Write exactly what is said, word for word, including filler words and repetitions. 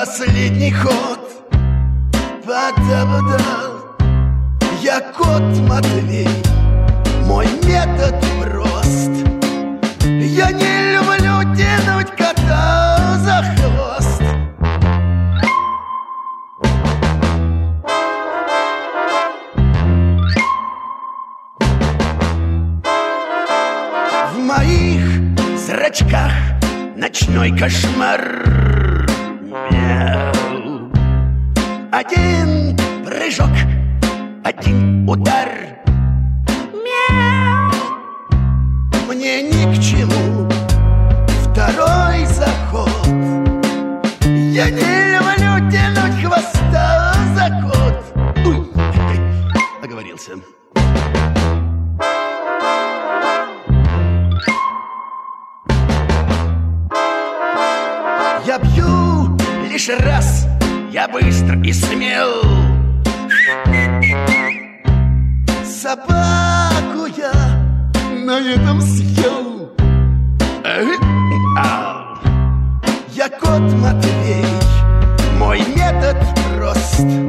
последний ход. Пода-пода. Я кот Матвей, мой метод прост. Я не люблю тянуть кота за хвост. В моих зрачках ночной кошмар. Мяу. Один прыжок, один удар. Мяу. Мне ни к чему второй заход. Я не люблю тянуть хвоста за кот. Уй, оговорился. Я бью лишь раз, я быстр и смел. Собаку я на этом съел. Я кот Матвей, мой метод прост.